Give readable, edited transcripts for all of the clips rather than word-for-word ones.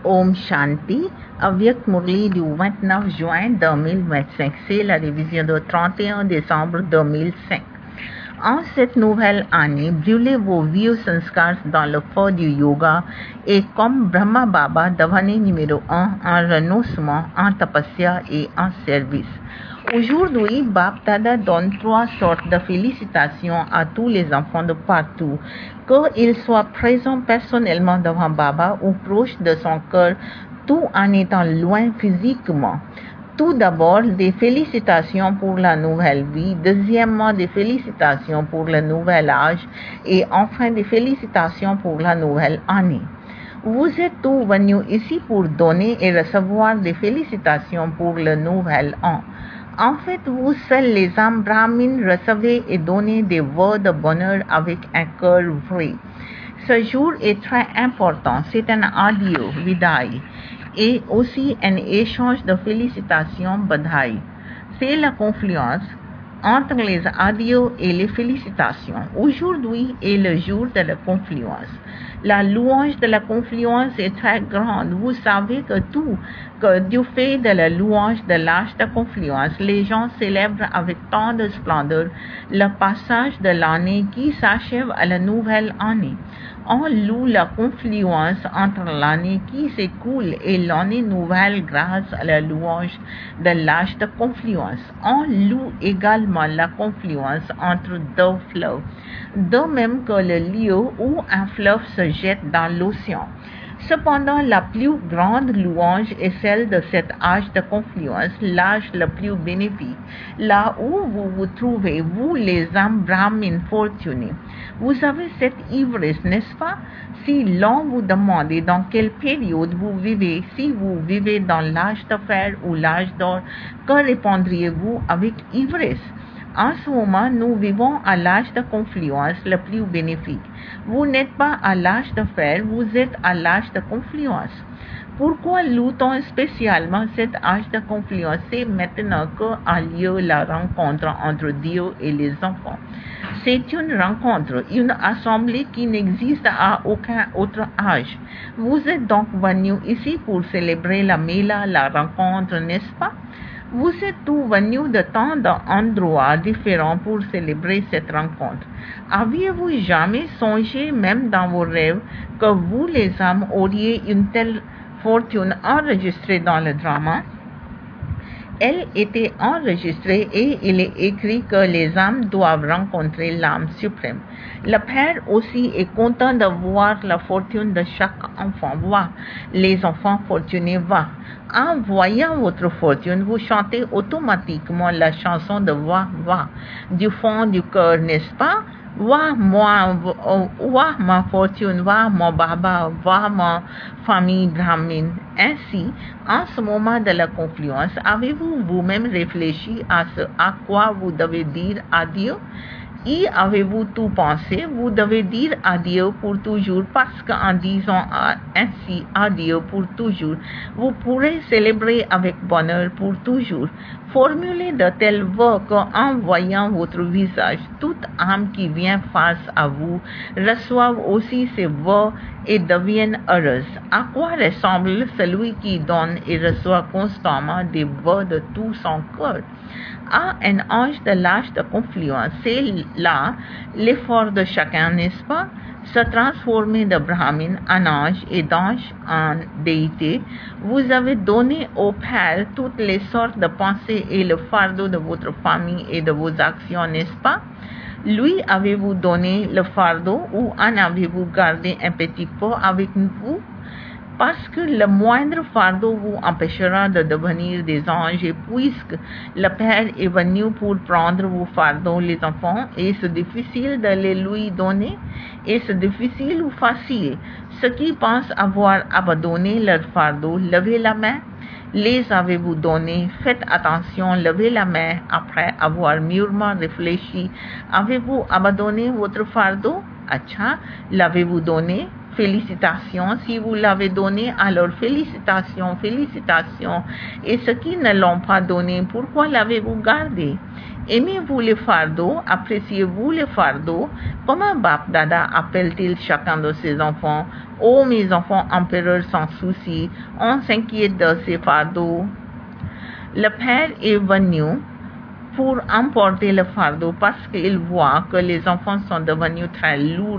Om Shanti, Avyakt Murli du 29 juin 2025, c'est la révision du 31 décembre 2005. En cette nouvelle année, brûlez vos vieux sanskars dans le feu du yoga et comme Brahma Baba, devenez numéro 1 en renoncement, en tapasya et en service. Aujourd'hui, Bap Dada donne 3 sortes de félicitations à tous les enfants de partout, qu'ils soient présents personnellement devant Baba ou proches de son cœur, tout en étant loin physiquement. Tout d'abord, des félicitations pour la nouvelle vie, deuxièmement, des félicitations pour le nouvel âge et enfin des félicitations pour la nouvelle année. Vous êtes tous venus ici pour donner et recevoir des félicitations pour le nouvel an. En fait, vous seuls les âmes brahmines recevez et donnez des vœux de bonheur avec un cœur vrai. Ce jour est très important, c'est un adieu, vidai, et aussi un échange de félicitations, badhai. C'est la confluence entre les adieux et les félicitations. Aujourd'hui est le jour de la confluence. La louange de la confluence est très grande. Vous savez que du fait de la louange de l'âge de confluence, les gens célèbrent avec tant de splendeur le passage de l'année qui s'achève à la nouvelle année. On loue la confluence entre l'année qui s'écoule et l'année nouvelle grâce à la louange de l'âge de confluence. On loue également la confluence entre deux fleuves, de même que le lieu où un fleuve se jette dans l'océan. Cependant, la plus grande louange est celle de cet âge de confluence, l'âge le plus bénéfique, là où vous vous trouvez, vous les âmes brahmines fortunées. Vous avez cette ivresse, n'est-ce pas? Si l'on vous demandait dans quelle période vous vivez, si vous vivez dans l'âge de fer ou l'âge d'or, que répondriez-vous avec ivresse? En ce moment, nous vivons à l'âge de confluence le plus bénéfique. Vous n'êtes pas à l'âge de fer, vous êtes à l'âge de confluence. Pourquoi loue-t-on spécialement cet âge de confluence? C'est maintenant qu'a lieu la rencontre entre Dieu et les enfants. C'est une rencontre, une assemblée qui n'existe à aucun autre âge. Vous êtes donc venus ici pour célébrer la Mela, la rencontre, n'est-ce pas? Vous êtes tous venus de tant d'endroits différents pour célébrer cette rencontre. Aviez-vous jamais songé, même dans vos rêves, que vous, les âmes, auriez une telle fortune enregistrée dans le drama? Elle était enregistrée et il est écrit que les âmes doivent rencontrer l'âme suprême. Le Père aussi est content de voir la fortune de chaque enfant. Va, les enfants fortunés, va. En voyant votre fortune, vous chantez automatiquement la chanson de va, va, du fond du cœur, n'est-ce pas? Va ma fortune, va mon baba, va ma famille brahmine. Ainsi, en ce moment de la confluence, avez-vous vous-même réfléchi à ce à quoi vous devez dire adieu? Y avez-vous tout pensé? Vous devez dire adieu pour toujours parce qu'en disant ainsi adieu pour toujours, vous pourrez célébrer avec bonheur pour toujours. Formulez de tels vœux qu'en voyant votre visage, toute âme qui vient face à vous reçoive aussi ces vœux et devienne heureuse. À quoi ressemble celui qui donne et reçoit constamment des vœux de tout son cœur? À un ange de l'âge de confluence, c'est là l'effort de chacun, n'est-ce pas? Se transformer de brahmine en ange et d'ange en déité. Vous avez donné au Père toutes les sortes de pensées et le fardeau de votre famille et de vos actions, n'est-ce pas? Lui avez-vous donné le fardeau ou en avez-vous gardé un petit peu avec vous? Parce que le moindre fardeau vous empêchera de devenir des anges et puisque le Père est venu pour prendre vos fardeaux, les enfants, est-ce difficile de les lui donner? Est-ce difficile ou facile? Ceux qui pensent avoir abandonné leur fardeau, levez la main. Les avez-vous donnés? Faites attention, levez la main après avoir mûrement réfléchi. Avez-vous abandonné votre fardeau? Acha, l'avez-vous donné? Félicitations, si vous l'avez donné, alors félicitations, félicitations. Et ceux qui ne l'ont pas donné, pourquoi l'avez-vous gardé? Aimez-vous les fardeaux? Appréciez-vous les fardeaux? Comment Bap Dada appelle-t-il chacun de ses enfants? Oh, mes enfants empereurs sans souci, on s'inquiète de ces fardeaux. Le père est venu pour emporter le fardeau parce qu'il voit que les enfants sont devenus très lourds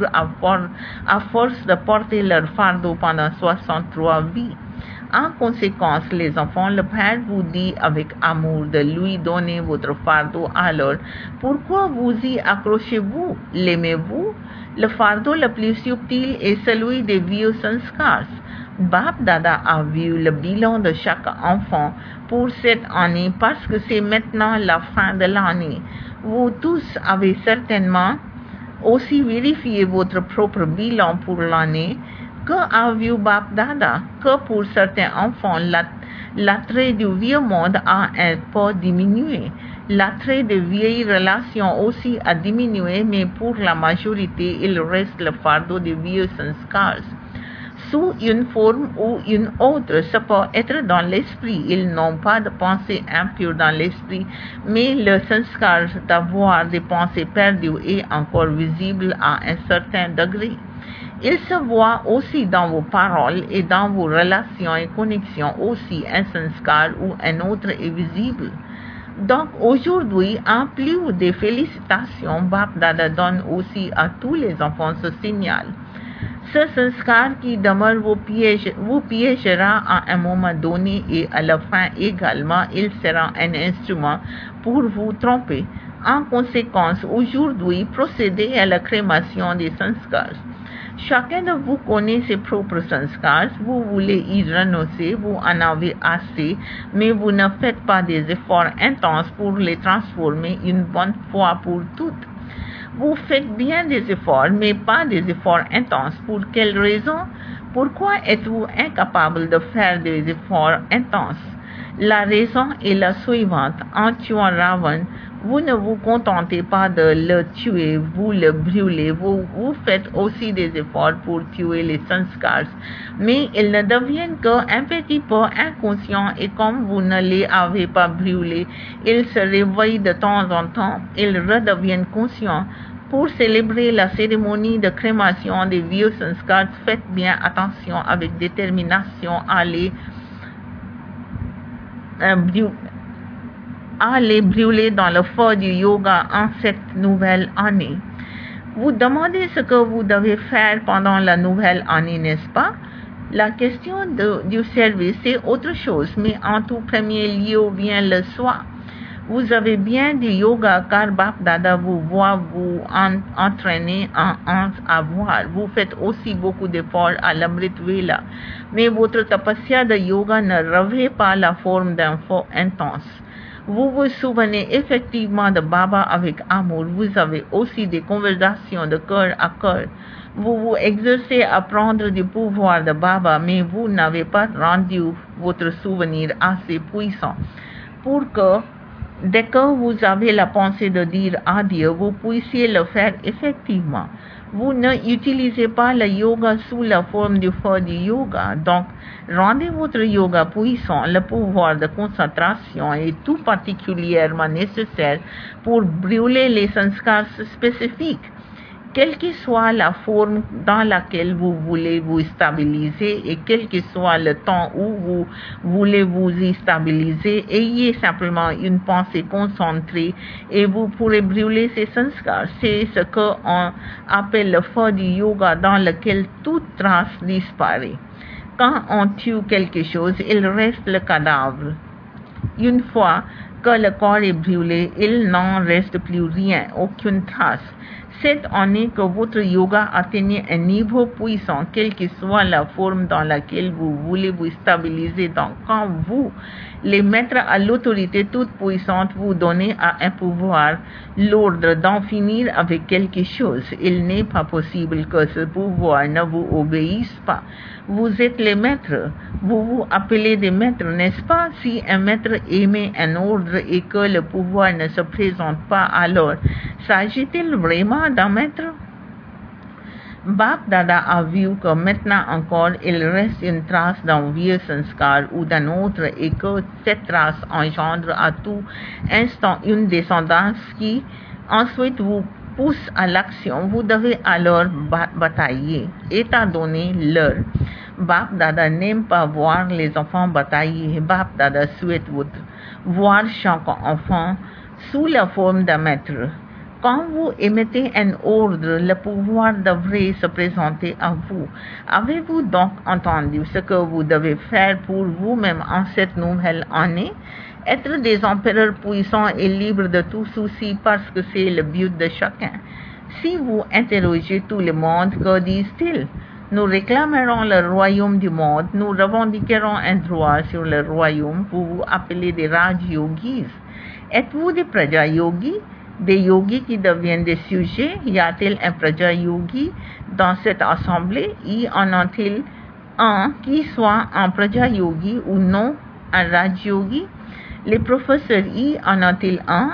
à force de porter leur fardeau pendant 63 vies. En conséquence, les enfants, le Père vous dit avec amour de lui donner votre fardeau. Alors, pourquoi vous y accrochez-vous? L'aimez-vous? Le fardeau le plus subtil est celui des vieux sanskars. Bap Dada a vu le bilan de chaque enfant pour cette année parce que c'est maintenant la fin de l'année. Vous tous avez certainement aussi vérifié votre propre bilan pour l'année. Que a vu Bap Dada? Que pour certains enfants, l'attrait du vieux monde a un peu diminué. L'attrait des vieilles relations aussi a diminué, mais pour la majorité, il reste le fardeau des vieux sanskars. Sous une forme ou une autre, ça peut être dans l'esprit. Ils n'ont pas de pensée impure dans l'esprit, mais le sanskar d'avoir des pensées perdues est encore visible à un certain degré. Il se voit aussi dans vos paroles et dans vos relations et connexions aussi un sanskar ou un autre est visible. Donc aujourd'hui, en plus des félicitations, Bap Dada donne aussi à tous les enfants ce signal. Ce sanskar qui demeure vous piégera à un moment donné et à la fin également, il sera un instrument pour vous tromper. En conséquence, aujourd'hui, procédez à la crémation des sanskars. Chacun de vous connaît ses propres sanskars, vous voulez y renoncer, vous en avez assez, mais vous ne faites pas des efforts intenses pour les transformer une bonne fois pour toutes. Vous faites bien des efforts, mais pas des efforts intenses. Pour quelle raison? Pourquoi êtes-vous incapable de faire des efforts intenses? La raison est la suivante. En tuant Ravan, vous ne vous contentez pas de le tuer, vous le brûlez. Vous faites aussi des efforts pour tuer les sanskars, mais ils ne deviennent qu'un petit peu inconscients et comme vous ne les avez pas brûlés, ils se réveillent de temps en temps, ils redeviennent conscients. Pour célébrer la cérémonie de crémation des vieux sanskars, faites bien attention avec détermination à les brûler dans le feu du yoga en cette nouvelle année. Vous demandez ce que vous devez faire pendant la nouvelle année, n'est-ce pas? La question du service, c'est autre chose, mais en tout premier lieu vient le soi. Vous avez bien du yoga car Bap Dada vous voit vous entraîner à voir. Vous faites aussi beaucoup d'efforts à l'Amrit Vela. Mais votre tapasya de yoga ne revêt pas la forme d'un feu intense. Vous vous souvenez effectivement de Baba avec amour. Vous avez aussi des conversations de cœur à cœur. Vous vous exercez à prendre du pouvoir de Baba, mais vous n'avez pas rendu votre souvenir assez puissant pour que dès que vous avez la pensée de dire adieu, vous puissiez le faire effectivement. Vous ne utilisez pas le yoga sous la forme du feu du yoga. Donc, rendez votre yoga puissant. Le pouvoir de concentration est tout particulièrement nécessaire pour brûler les sanskars spécifiques. Quelle que soit la forme dans laquelle vous voulez vous stabiliser et quel que soit le temps où vous voulez vous y stabiliser, ayez simplement une pensée concentrée et vous pourrez brûler ces sanskars. C'est ce qu'on appelle le feu du yoga dans lequel toute trace disparaît. Quand on tue quelque chose, il reste le cadavre. Une fois que le corps est brûlé, il n'en reste plus rien, aucune trace. Cette année que votre yoga atteigne un niveau puissant, quelle que soit la forme dans laquelle vous voulez vous stabiliser, donc quand vous, les maîtres à l'autorité toute puissante, vous donnez à un pouvoir l'ordre d'en finir avec quelque chose, il n'est pas possible que ce pouvoir ne vous obéisse pas. Vous êtes les maîtres, vous vous appelez des maîtres, n'est-ce pas? Si un maître émet un ordre et que le pouvoir ne se présente pas, alors s'agit-il vraiment d'un maître? Baप Dada a vu que maintenant encore il reste une trace d'un vieux sanskar ou d'un autre et que cette trace engendre à tout instant une descendance qui ensuite vous pousse à l'action. Vous devez alors batailler, étant donné l'heure. Baप Dada n'aime pas voir les enfants batailler. Baप Dada souhaite voir chaque enfant sous la forme d'un maître. Quand vous émettez un ordre, le pouvoir devrait se présenter à vous. Avez-vous donc entendu ce que vous devez faire pour vous-même en cette nouvelle année? Être des empereurs puissants et libres de tout souci parce que c'est le but de chacun. Si vous interrogez tout le monde, que disent-ils? Nous réclamerons le royaume du monde, nous revendiquerons un droit sur le royaume, vous vous appelez des Raj Yogis. Êtes-vous des Praja Yogis? Des yogis qui deviennent des sujets? Y a-t-il un Praja Yogi dans cette assemblée? Y en a-t-il un qui soit un Praja Yogi ou non un Raj Yogi? Les professeurs, y en a-t-il un?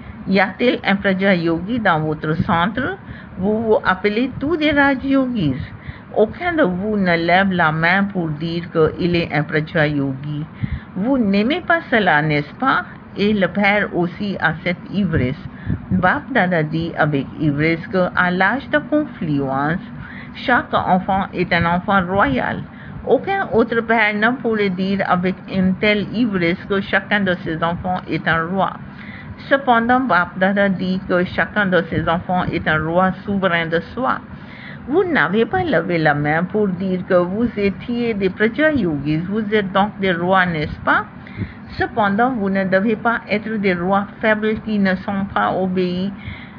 Y a-t-il un Praja Yogi dans votre centre? Vous vous appelez tous des Raj Yogis. Aucun de vous ne lève la main pour dire qu'il est un Praja Yogi. Vous n'aimez pas cela, n'est-ce pas? Et le père aussi a cette ivresse. Baप Dada dit avec ivresse qu'à l'âge de confluence, chaque enfant est un enfant royal. Aucun autre père ne pourrait dire avec une telle ivresse que chacun de ses enfants est un roi. Cependant, Baप Dada dit que chacun de ses enfants est un roi souverain de soi. Vous n'avez pas levé la main pour dire que vous étiez des Praja Yogis. Vous êtes donc des rois, n'est-ce pas? Cependant, vous ne devez pas être des rois faibles qui ne sont pas obéis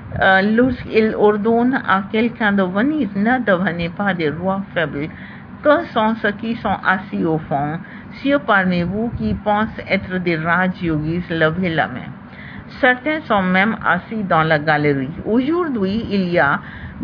lorsqu'ils ordonnent à quelqu'un de venir. Ne devenez pas des rois faibles. Que sont ceux qui sont assis au fond? Ceux parmi vous qui pensent être des Raj Yogis, levez la main. Certains sont même assis dans la galerie. Aujourd'hui, il y a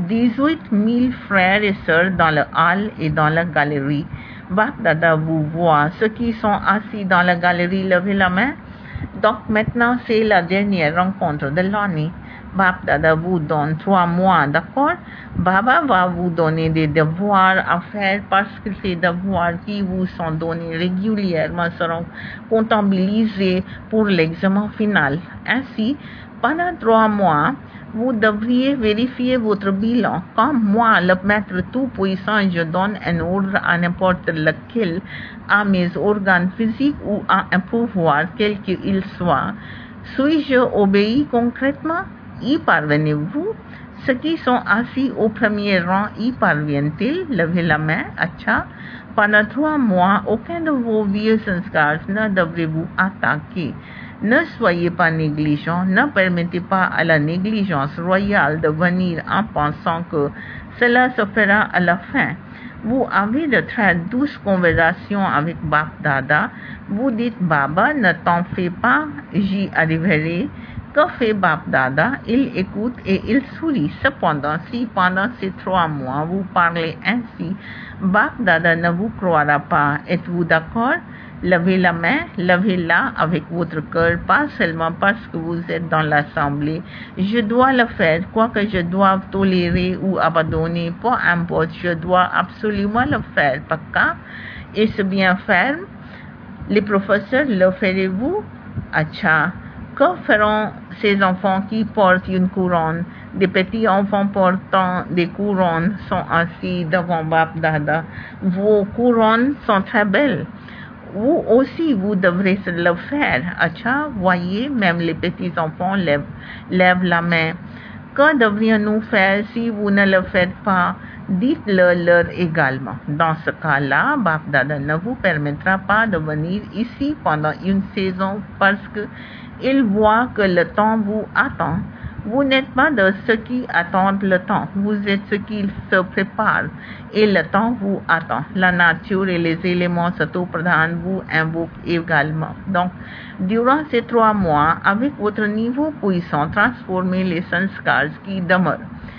18 000 frères et sœurs dans le hall et dans la galerie. Baप Dada vous voit. Ceux qui sont assis dans la galerie, levez la main. Donc maintenant, c'est la dernière rencontre de l'année. Baप Dada vous donne 3 mois, d'accord? Baba va vous donner des devoirs à faire parce que ces devoirs qui vous sont donnés régulièrement seront comptabilisés pour l'examen final. Ainsi, pendant 3 mois, vous devriez vérifier votre bilan. Comme moi, le maître tout-puissant, je donne un ordre à n'importe lequel, à mes organes physiques ou à un pouvoir, quel qu'il soit. Suis-je obéi concrètement? Y parvenez-vous? Ceux qui sont assis au premier rang, y parviennent-ils? Levez la main. Acha. Pendant 3 mois, aucun de vos vieux sanskars ne devrait vous attaquer. Ne soyez pas négligents, ne permettez pas à la négligence royale de venir en pensant que cela se fera à la fin. Vous avez de très douces conversations avec Baप Dada. Vous dites, Baba, ne t'en fais pas, j'y arriverai. Que fait Baप Dada? Il écoute et il sourit. Cependant, si pendant ces 3 mois vous parlez ainsi, Baप Dada ne vous croira pas. Êtes-vous d'accord? Levez la main, levez-la avec votre cœur, pas seulement parce que vous êtes dans l'assemblée. Je dois le faire, quoi que je doive tolérer ou abandonner, peu importe, je dois absolument le faire. Paka? Est-ce bien ferme? Les professeurs, le ferez-vous? Acha. Que feront ces enfants qui portent une couronne? Des petits enfants portant des couronnes sont assis devant Baप Dada. Vos couronnes sont très belles. Vous aussi, vous devrez le faire. Acha, voyez, même les petits-enfants lèvent la main. Que devrions-nous faire si vous ne le faites pas? Dites-le leur également. Dans ce cas-là, Baप Dada ne vous permettra pas de venir ici pendant une saison parce qu'il voit que le temps vous attend. Vous n'êtes pas de ceux qui attendent le temps, vous êtes ceux qui se préparent et le temps vous attend. La nature et les éléments Sato-Pradhan vous invoquent également. Donc, durant ces 3 mois, avec votre niveau puissant, transformez les sanskars qui demeurent.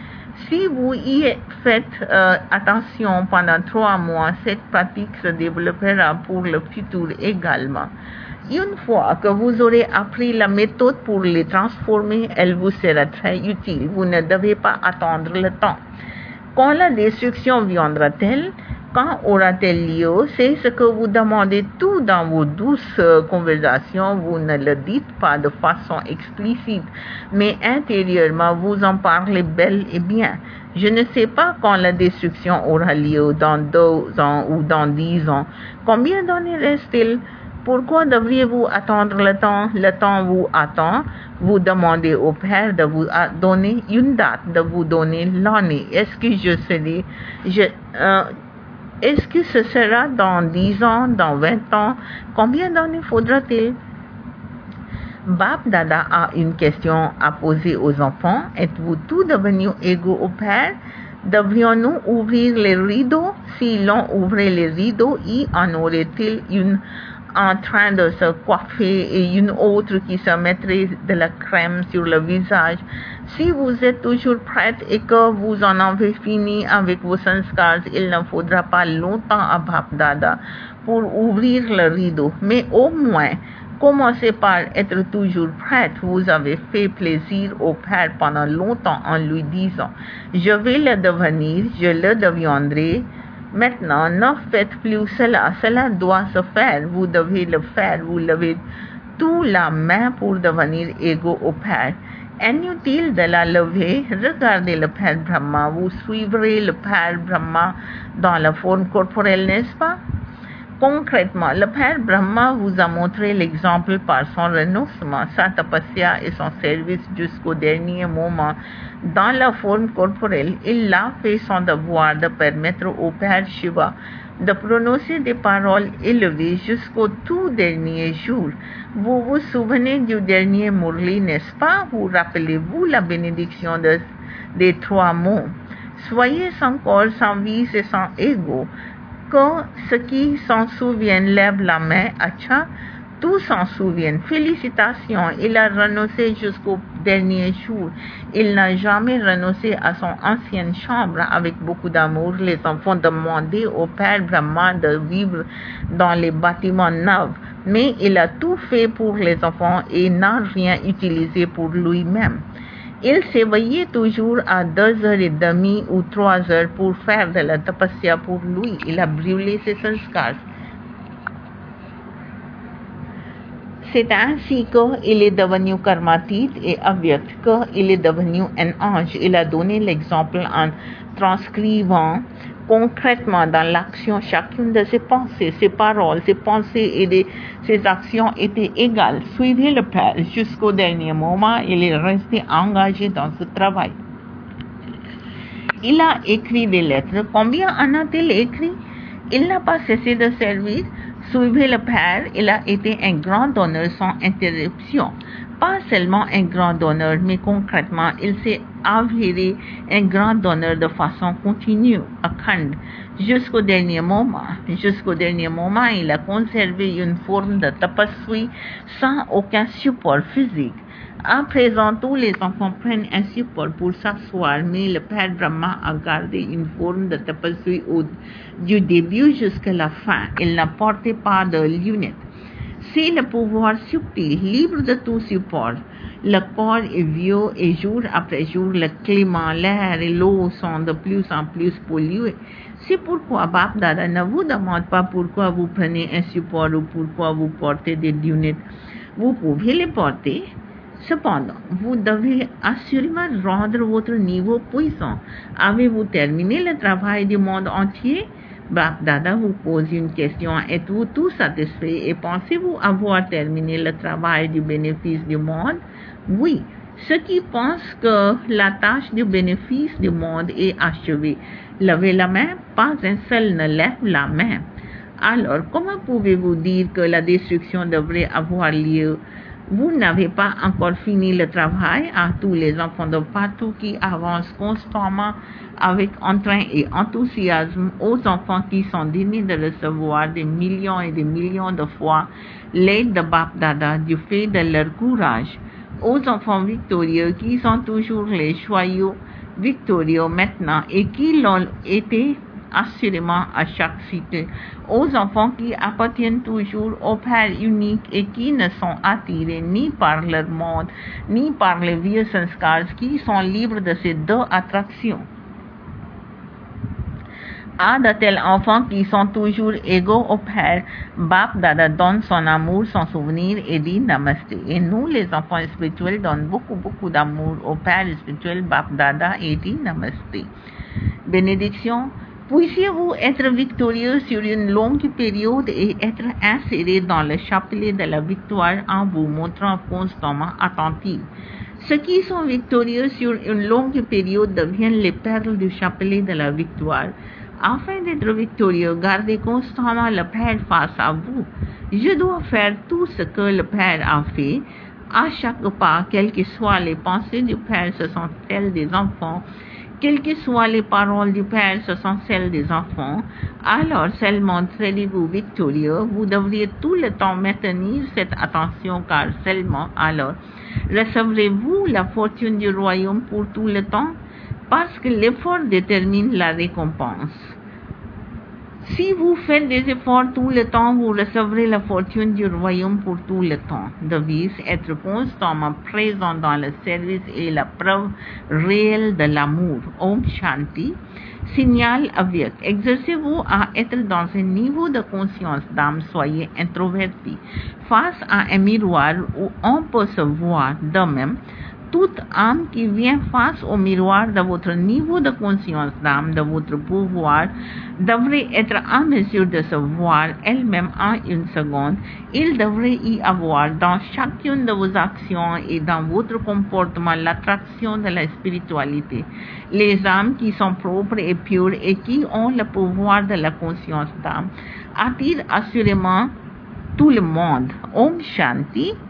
Si vous y faites attention pendant 3 mois, cette pratique se développera pour le futur également. Une fois que vous aurez appris la méthode pour les transformer, elle vous sera très utile. Vous ne devez pas attendre le temps. Quand la destruction viendra-t-elle? Quand aura-t-elle lieu? C'est ce que vous demandez tout dans vos douces conversations. Vous ne le dites pas de façon explicite, mais intérieurement, vous en parlez bel et bien. Je ne sais pas quand la destruction aura lieu, dans 2 ans ou dans 10 ans. Combien d'années reste-t-il? Pourquoi devriez-vous attendre le temps? Le temps vous attend. Vous demandez au Père de vous donner une date, de vous donner l'année. Est-ce que ce sera dans 10 ans, dans 20 ans? Combien d'années faudra-t-il? Bap Dada a une question à poser aux enfants. Êtes-vous tous devenus égaux au Père? Devrions-nous ouvrir les rideaux? Si l'on ouvrait les rideaux, y en aurait-il une en train de se coiffer et une autre qui se mettrait de la crème sur le visage? Si vous êtes toujours prête et que vous en avez fini avec vos sanskars, il ne faudra pas longtemps à Bap Dada pour ouvrir le rideau. Mais au moins, commencez par être toujours prête. Vous avez fait plaisir au Père pendant longtemps en lui disant « Je vais le devenir, je le deviendrai ». Maintenant, ne faites plus cela. Cela doit se faire. Vous devez le faire. Vous levez tout la main pour devenir égaux au Père. Inutile de la lever. Regardez le Père Brahma. Vous suivrez le Père Brahma dans la forme corporelle, n'est-ce pas? Concrètement, le Père Brahma vous a montré l'exemple par son renoncement, sa tapasya et son service jusqu'au dernier moment. Dans la forme corporelle, il a fait son devoir de permettre au Père Shiva de prononcer des paroles élevées jusqu'au tout dernier jour. Vous vous souvenez du dernier Murli, n'est-ce pas? Vous rappelez-vous la bénédiction des 3 mots? Soyez sans corps, sans vice et sans ego. Que ceux qui s'en souviennent lèvent la main. Acha, tous s'en souviennent. Félicitations, il a renoncé jusqu'au dernier jour. Il n'a jamais renoncé à son ancienne chambre. Avec beaucoup d'amour, les enfants demandaient au Père Brahma de vivre dans les bâtiments neufs. Mais il a tout fait pour les enfants et n'a rien utilisé pour lui-même. Il s'éveillait toujours à 2h30 ou 3h pour faire de la tapasya pour lui. Il a brûlé ses sanskars. C'est ainsi qu'il est devenu karmatit et avyakt, qu'il est devenu un ange. Il a donné l'exemple en transcrivant concrètement dans l'action chacune de ses pensées, ses paroles, ses pensées et ses actions étaient égales. Suivez le Père jusqu'au dernier moment. Il est resté engagé dans ce travail. Il a écrit des lettres. Combien en a-t-il écrit? Il n'a pas cessé de servir. Suivez le Père. Il a été un grand donneur sans interruption. Pas seulement un grand donneur, mais concrètement, il s'est avéré un grand donneur de façon continue, akhand, jusqu'au dernier moment. Jusqu'au dernier moment, il a conservé une forme de tapasvi sans aucun support physique. À présent, tous les enfants prennent un support pour s'asseoir, mais le Père Brahma a gardé une forme de tapasvi du début jusqu'à la fin. Il n'a porté pas de lunettes. C'est le pouvoir subtil, libre de tout support. Le corps est vieux et jour après jour, le climat, l'air et l'eau sont de plus en plus pollués. C'est pourquoi Bap Dada ne vous demande pas pourquoi vous prenez un support ou pourquoi vous portez des lunettes. Vous pouvez les porter. Cependant, vous devez assurément rendre votre niveau puissant. Avez-vous terminé le travail du monde entier? Bap Dada vous pose une question. Êtes-vous tout satisfait et pensez-vous avoir terminé le travail du bénéfice du monde? Oui. Ceux qui pensent que la tâche du bénéfice du monde est achevée, levez la main. Pas un seul ne lève la main. Alors, comment pouvez-vous dire que la destruction devrait avoir lieu? Vous n'avez pas encore fini le travail. À tous les enfants de partout qui avancent constamment avec entrain et enthousiasme, aux enfants qui sont dignes de recevoir des millions et des millions de fois l'aide de Bap Dada du fait de leur courage, aux enfants victorieux qui sont toujours les joyeux victorieux maintenant et qui l'ont été assurément à chaque cycle, aux enfants qui appartiennent toujours au Père unique et qui ne sont attirés ni par leur monde, ni par les vieux sanskars qui sont libres de ces 2 attractions. À de tels enfants qui sont toujours égaux au Père, Bap Dada donne son amour, son souvenir et dit Namasté. Et nous, les enfants spirituels, donnons beaucoup d'amour au Père spirituel Bap Dada et dit Namasté. Bénédiction. Puissiez-vous être victorieux sur une longue période et être inséré dans le chapelet de la victoire en vous montrant constamment attentif. Ceux qui sont victorieux sur une longue période deviennent les perles du chapelet de la victoire. Afin d'être victorieux, gardez constamment le Père face à vous. Je dois faire tout ce que le Père a fait. À chaque pas, quelles que soient les pensées du Père, ce sont celles des enfants. Quelles que soient les paroles du Père, ce sont celles des enfants. Alors seulement serez-vous victorieux. Vous devriez tout le temps maintenir cette attention, car seulement alors recevrez-vous la fortune du royaume pour tout le temps, parce que l'effort détermine la récompense. Si vous faites des efforts tout le temps, vous recevrez la fortune du royaume pour tout le temps. Devise être constamment présent dans le service et la preuve réelle de l'amour. Om Shanti. Signal avyak. Exercez-vous à être dans un niveau de conscience d'âme. Soyez introverti. Face à un miroir où on peut se voir de même, toute âme qui vient face au miroir de votre niveau de conscience d'âme, de votre pouvoir, devrait être en mesure de se voir elle-même en une seconde. Il devrait y avoir dans chacune de vos actions et dans votre comportement l'attraction de la spiritualité. Les âmes qui sont propres et pures et qui ont le pouvoir de la conscience d'âme attirent assurément tout le monde. Om Shanti.